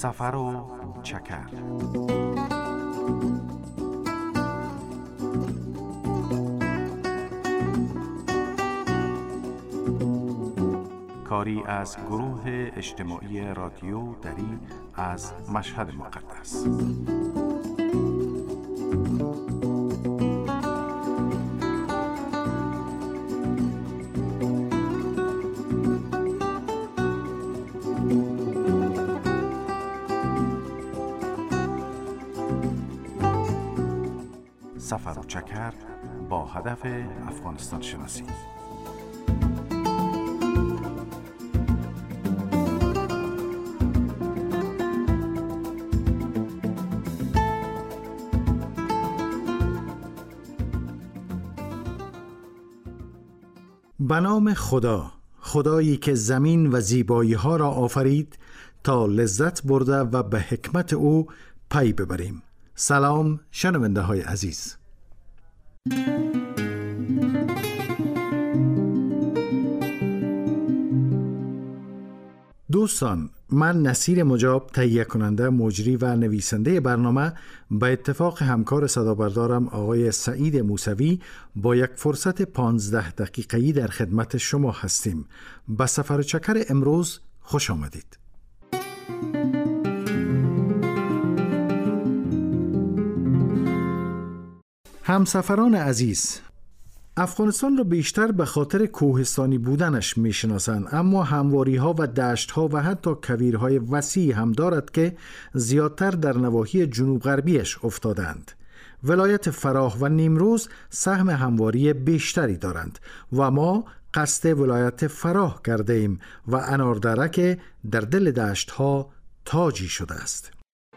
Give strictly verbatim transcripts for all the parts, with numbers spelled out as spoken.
سفر و چکر. کاری از گروه اجتماعی رادیو دری از مشهد مقدس. سفر و چکر با هدف افغانستان شناسی. به نام خدا، خدایی که زمین و زیبایی ها را آفرید تا لذت برده و به حکمت او پی ببریم. سلام شنونده های عزیز. دوستان، من نصیر مجاب، تهیه کننده، مجری و نویسنده برنامه، به اتفاق همکار صدابردارم آقای سعید موسوی با یک فرصت پانزده دقیقه‌ای در خدمت شما هستیم. به سفر و چکر امروز خوش آمدید. همسفران عزیز، افغانستان را بیشتر به خاطر کوهستانی بودنش میشناسند، اما همواری‌ها و دشت‌ها و حتی کویرهای وسیعی هم دارد که زیادتر در نواحی جنوب غربیش افتادند. ولایت فراه و نیمروز سهم همواری بیشتری دارند و ما قصد ولایت فراه کرده ایم و اناردره که در دل دشت‌ها تاجی شده است.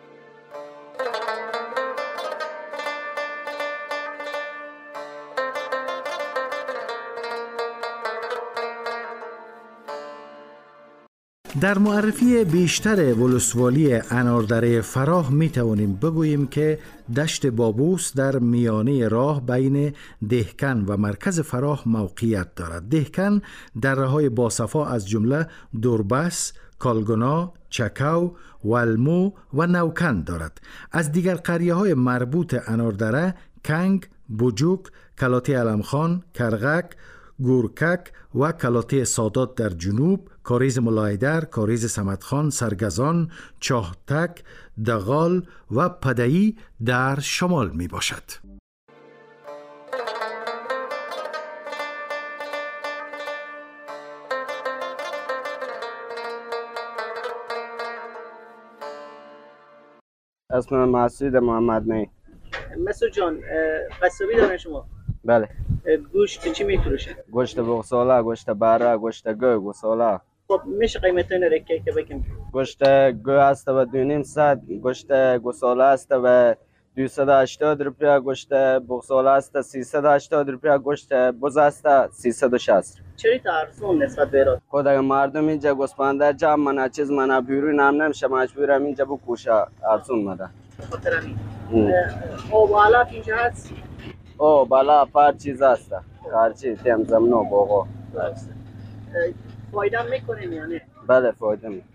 در معرفی بیشتر ولسوالی اناردره فراه می توانیم بگوییم که دشت بابوس در میانه راه بین دهکن و مرکز فراه موقعیت دارد. دهکن دره‌های باصفا از جمله دوربس، کالگونا، چکو، والمو و نوکن دارد. از دیگر قریه‌های مربوط اناردره کنگ، بوجوک، کلاتی علمخان، کرغک، گورکک و کلاتی سادات در جنوب، کاریز ملایدر، کاریز سمدخان، سرگزان، چاهتک، دغال و پدئی در شمال می باشد. اسمم مسعود محمد نی. مسعود جان، قصابی دارن شما؟ بله. گوشت چی میفروشه؟ گوشت بغساله، گوشت بره، گوشت گو، گوساله. خب میشه قیمت این رکه که بگم؟ گوشت گو است و دو نیم صد، گوشت گوساله است و دویست و هشتاد روپیه، گوشت بغساله است سیصد و هشتاد روپیه، گوشت بز است سیصد و شصت. چرا تا ارزون نسبت به ایران؟ خود اگر مردم اینجا گوسپنده جمع منه چیز منه بیرون هم نمیشه، مجبورم اینجا بکوشه ارزون مده. خاطر همین. او بالا اینجا هست؟ او بالا پر چیز است. خرچی تیم زمین و باغا. فایده میکنیم یا نه؟ بله فایده می.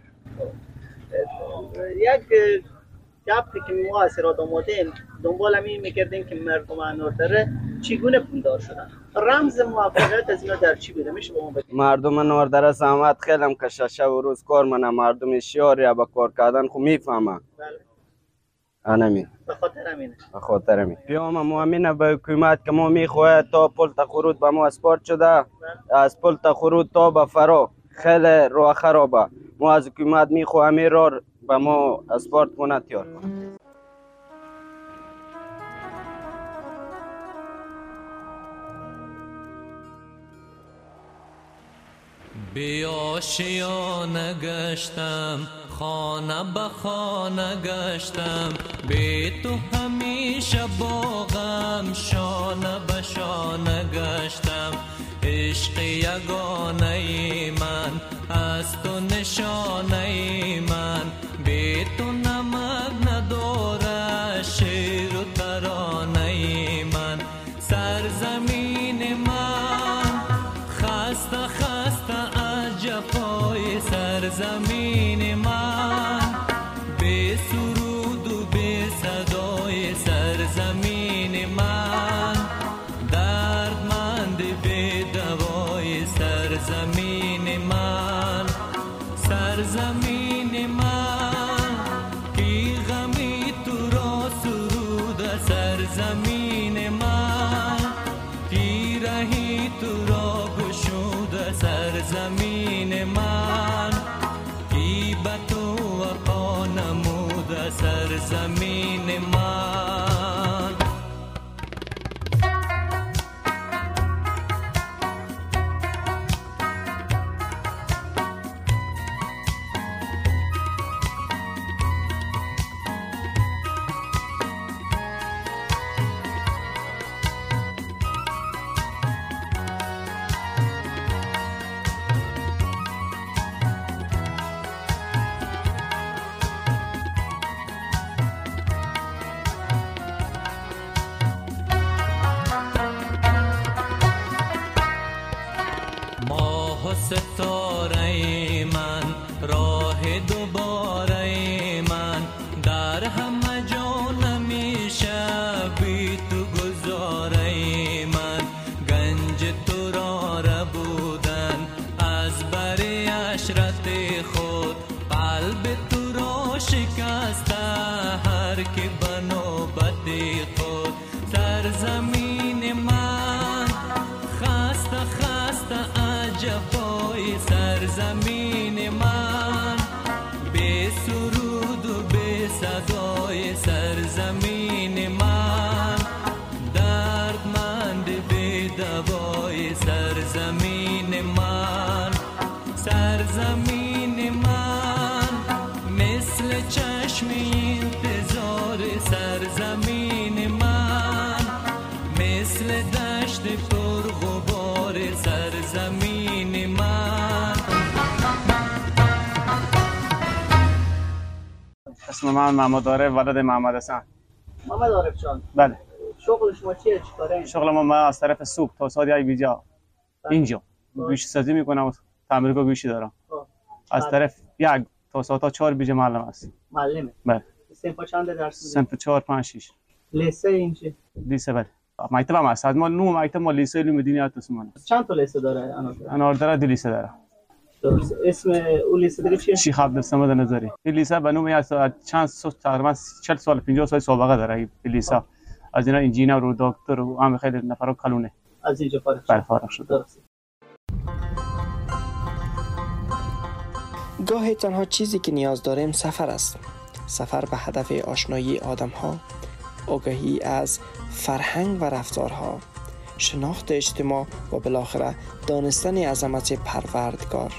یک گپی که ما از ایراد آمدیم دنبال همین میکردیم که مردم اناردره چگونه پولدار شدن. رمز موفقیت از اینا در چی بوده؟ میشه با ما بگید؟ مردم اناردره زحمت خیلی هم کشه، شب و روز کار منه، مردم شیاری با کار کردن خو میفهمه. بله. انمی. به خاطر همینه. به خاطر همین. پیام ما همینه به حکومت که ما میخواهد تا پل تا خرود به ما اسپارت شده. بله. از پل تا خرود تا به فرا خیلی راه خرابه. ما از حکومت میخواهیم این راه به ما اسپارت کنه تیار کنه. بی آشیانه گشتم، خانه به خانه گشتم، بی تو همیشه با غم شانه به شانه گشتم. عشق یگانه من از تو نشانه من، بی تو نمک نداره شعر و ترانه من. سرزمین من خسته خسته از جفای سرزمین من، سرزمین من، سرزمین من، کی غمی تو را سرود سرزمین من، کی رهی تو را گشود سرزمین من، کی به تو وفا نمود سرزمین من. ماه ستاره من، راه دوباره من، در همه جا نمیشه بی تو گذاره من. گنج تو را ربودن از بر عشرت خود، قلب تو را شکسته هر که به نوبت خود. سرزمین من خسته خسته جفای سرزمین من، به سرود و به صدای سرزمین من، دردمند به دوای سرزمین من. سرزمین من مثل چشم انتظار سرزمین من، مثل دشت پر غبار سرزمین من. اسم من محمد عارف ولد محمد حسن. محمد عارف جان، بله. شغل شما چیه؟ چیکاره؟ شغل ما من از طرف سوق تا سادی بیجا اینجا گوشت سازی میکنم و تعمیرگاه گوشی دارم. از طرف یک تا ساعت تا چهار بیجا معلم است. معلمه. بله. صنف چند درس میدی؟ صنف چهار پنج شش. لیسه اینجا؟ لیسه بله. مکتب هم هست. ما نو مکتب ما لیسه علوم دینی آتوسمان. چند تا لیسه داره اناردره؟ اناردره دو لیسه داره. درست. اسم اون لیسه دیگه چیه؟ شیخ عبدالصمد نظری. این لیسه به نوعی از چند سال تقریبا چهل سال پنجاه سال سابقه داره این لیسه. از اینا انجینر و دکتر و هم خیلی نفرا کلونه. از اینجا فارغ شد. بله فارغ شد. درست. گاهی تنها چیزی که نیاز داریم سفر است. سفر به هدف آشنایی آدم‌ها، آگاهی از فرهنگ و رفتارها، شناخت اجتماع و بالاخره دانستن عظمت پروردگار.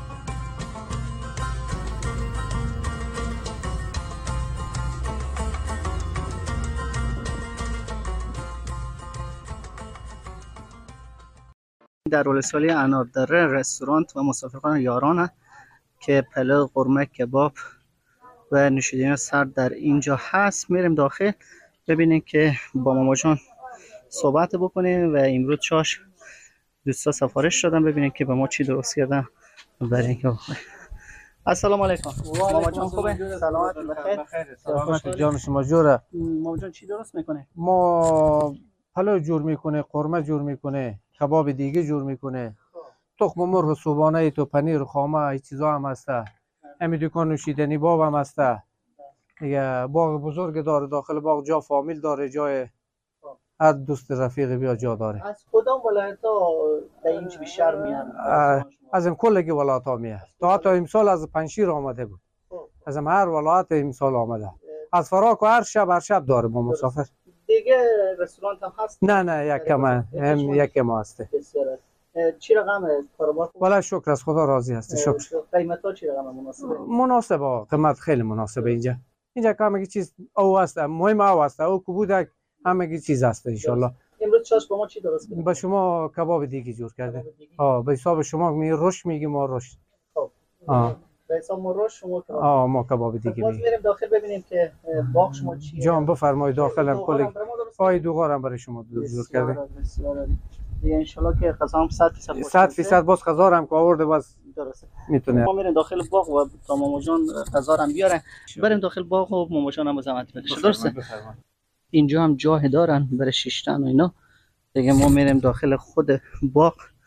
در ولسوالی اناردره رستوران و مسافرخانه یارانه که پلو، قورمه، کباب و نوشیدنی سرد در اینجا هست. میریم داخل ببینیم که با ماما جان صحبت بکنیم و امروز چاش دوستا سفارش دادن ببینیم که به ما چی درست کردن برای اینکه بخوریم. السلام علیکم. ماما جان خوبه؟ سلامت بخیر. سلامت جان شما جوره. ماما جان چی درست میکنه؟ ما پلو جور میکنه، قورمه جور میکنه، کباب دیگه جور میکنه، تخم مرغ صبحانه تو، پنیر خامه، این چیزا هم هسته. همین دکان نوشیدنی باب هم هسته. دیگه باغ بزرگ داره، داخل باغ جا فامیل داره، جای هر دوست رفیق بیا جا داره. از کدام ولایت ها در اینجا بیشتر میان؟ از این کلگی ولایت ها میاد. تا حتی امسال از پنجشیر آمده بود. از هر ولایت امسال آمده. از فراق و هر شب هر شب داره ما مسافر. دیگه رستوران هم هست؟ نه نه یک کم هم یک ما هسته. چی رقم کاربار؟ والا شکر از خدا راضی هست. شکر. قیمت ها چی رقم مناسبه؟ مناسبه، قیمت خیلی مناسبه اینجا. اینجا همه چیز او هست، مهم او هست، او کبودک همه چیز هست ان شاء الله. امروز چاش با ما چی درست کنیم؟ با شما کباب دیگه جور کرده. آه به حساب شما می روش میگیم ما روش. خب. آه. به حساب ما روش شما کباب. آه ما کباب دیگه میگیم. میریم داخل ببینیم که باغ شما چیه. جان بفرمایید داخل هم کلی. پای دوغارم برای شما جور کرده. دیگه ان شاء الله که غذا هم صد درصد صد درصد باز غذا هم که آورده باز درسته. میتونه. ما میریم داخل باغ و تا ماما جان غذا هم بیارن. بریم داخل باغ و ماما جان هم زحمت بکشه. درسته. اینجا هم جاه دارن برای شیشتن و اینا. دیگه ما میریم داخل خود باغ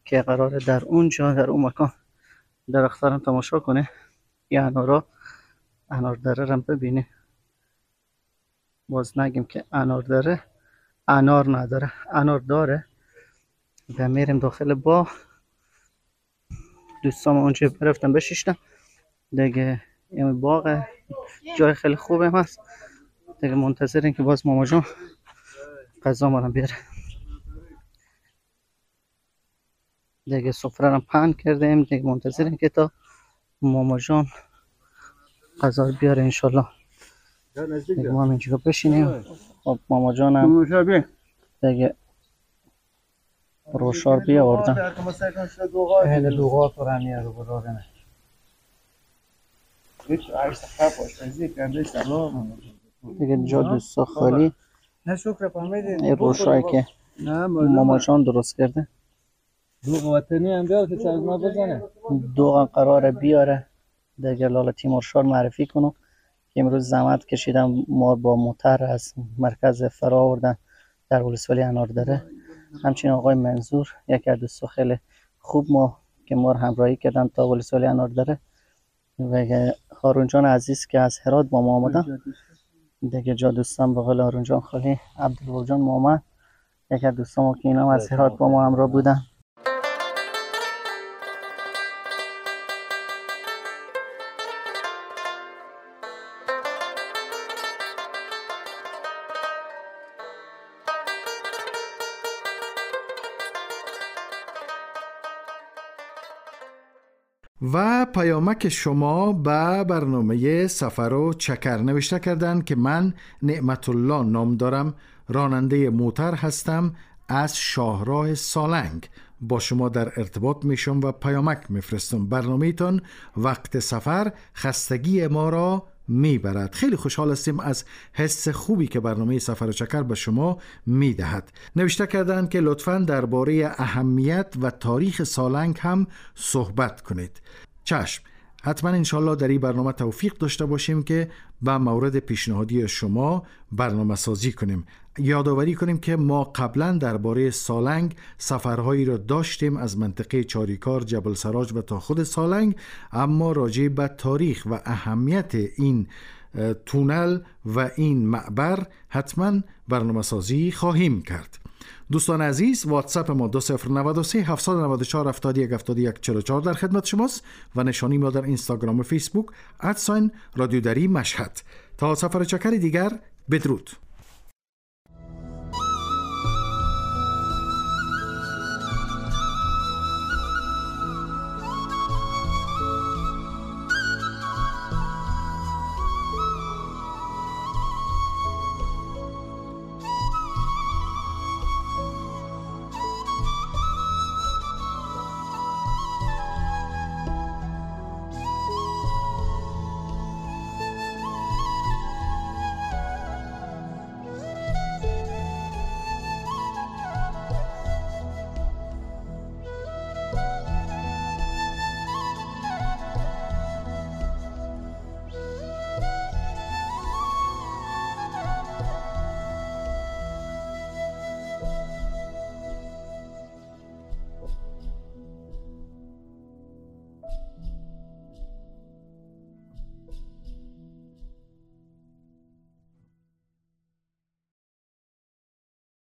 که قراره در اونجا در اون مکان درخت‌ها رو تماشا کنه. این انارا انار دره رو ببینه. باز نگیم که انار دره انار نداره، انار داره. و میریم داخل باغ. دوستام اونجا رفتم بشیشتم دیگه. این باغ جای خیلی خوبه هست دیگه. منتظریم که باز ماما جان غذا ما رو بیاره دیگه. سفره رو پهن کردیم دیگه. منتظریم که تا ماما جان غذا رو بیاره انشالله. دیگه ما هم اینجا بشینیم. خب ماما جان هم دیگه روشار بیا آوردن. اهل دوغا تو را میاره برادنه. دیگه جا دوستا خالی. نه شکر فهمیدین. این روشایی که ماما جان درست کرده. دوغ وطنی هم بیار که چند ما بزنه. دوغ قراره بیاره دیگه. لاله تیمورشار معرفی کنم که امروز زحمت کشیدم ما با موتر از مرکز فرا آوردن در ولسوالی اناردره. همچنین آقای منظور یکی از دوستا خیلی خوب ما که ما رو همراهی کردن تا ولسوالی اناردره. و هارون جان عزیز که از هرات با ما آمدن دیگه. جا دوستان بقول هارون جان خالی، عبدالله جان محمد یکی از دوستان ما که اینا از هرات با ما همراه بودن. و پیامک شما به برنامه سفر و چکر نوشته کردن که من نعمت الله نام دارم، راننده موتر هستم، از شاهراه سالنگ با شما در ارتباط میشم و پیامک میفرستم. برنامه‌تان وقت سفر خستگی ما را میبرد. خیلی خوشحال هستیم از حس خوبی که برنامه سفر و چکر به شما میدهد. نوشته کردن که لطفاً درباره اهمیت و تاریخ سالنگ هم صحبت کنید. چشم، حتما انشالله در این برنامه توفیق داشته باشیم که به مورد پیشنهادی شما برنامه سازی کنیم. یادآوری کنیم که ما قبلا درباره سالنگ سفرهایی را داشتیم از منطقه چاریکار، جبل سراج و تا خود سالنگ، اما راجع به تاریخ و اهمیت این تونل و این معبر حتما برنامه سازی خواهیم کرد. دوستان عزیز، واتساپ ما دو صفر نه سه هفت نه چهار هفت یک هفت یک چهار چهار در خدمت شماست و نشانی ما در اینستاگرام و فیسبوک ادساین رادیو دری مشهد. تا سفر چکر دیگر، بدرود.